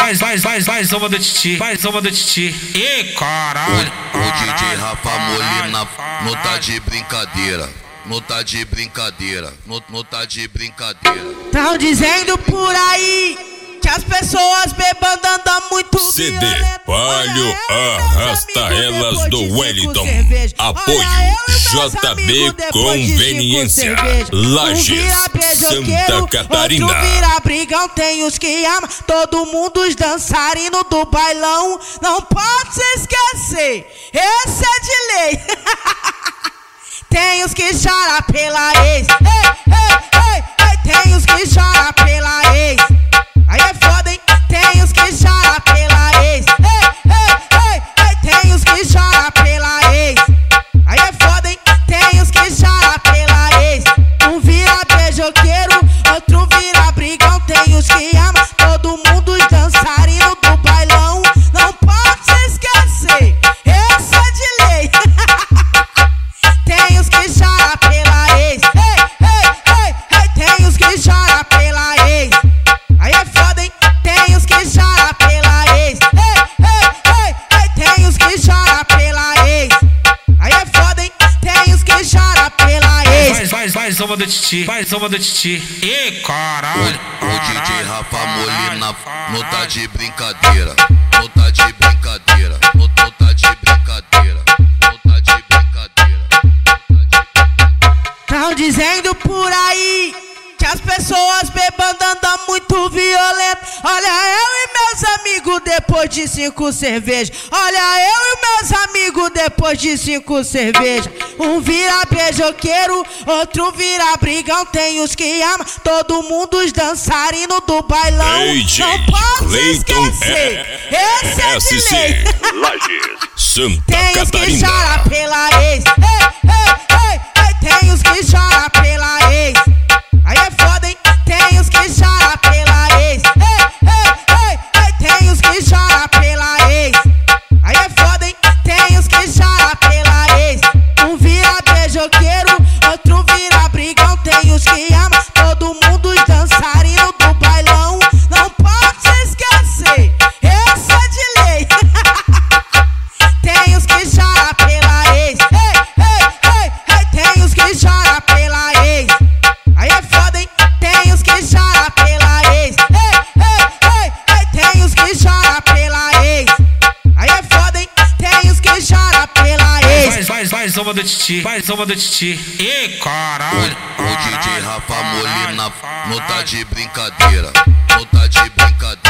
Faz uma do titi, faz uma do titi. E caralho. O DJ Rafa Molina não tá de brincadeira. Não tá de brincadeira, não tá de brincadeira. Tão dizendo por aí que as pessoas bebando andam muito CD violento. Palio arrasta elas do Wellington. Apoio JB Conveniência. Lages, Santa Catarina. Outro vira brigão, tem os que amam. Todo mundo os dançarinos do bailão. Não pode se esquecer, esse é de lei. Tem os que choram pela ex. Tem os que choram pela ex. Aí é foda, hein? Tem os que choram pela ex. Tem os que choram pela ex. Aí é foda, hein? Tem os que choram pela ex. Um vira beijoqueiro, outro vira brigão. Tem os que amam, todo mundo os dançarinos do bailão. Não pode se esquecer, esse é de lei. Tem os que choram pela ex. Tem os que choram pela ex. Aí é foda, hein? Tem os que choram pela ex. Tem os que choram pela ex. Aí é foda, hein? Tem os que choram pela ex. Faz uma do titi, faz uma do titi. E caralho. O DJ Rafa Molina não tá de brincadeira. Não tá de brincadeira. Não tá de brincadeira. Não tá de brincadeira. Tão dizendo por aí que as pessoas bebando andam muito violento. Olha eu e meus amigos depois de 5 cervejas. Olha eu e meus amigos depois de 5 cervejas. Um vira beijoqueiro, outro vira brigão. Tem os que amam, todo mundo os dançarinos do bailão. DJ não pode se Cleiton esquecer, esse é de lei. Lages, Santa Tem os que Catarina. choram pela ex. Tem os que choram pela ex. Aí é foda, hein? Tem os que choram pela ex. Tem os que choram pela ex. Aí é foda, hein? Tem os que choram pela ex. Um vira beijoqueiro, outro vira brigão. Tem os que amam, todo mundo os dançarinos do bailão. Não pode se esquecer, esse é de lei. Tem os que choram pela ex. Tem os que choram pela ex. Aí é foda, hein? Tem os que choram pela ex. Tem os que choram pela ex. Aí é foda, hein? Tem os que choram pela ex. Faz uma do titi, faz uma do titi. E caralho. O DJ Rafa Molina não tá de brincadeira. Não tá de brincadeira.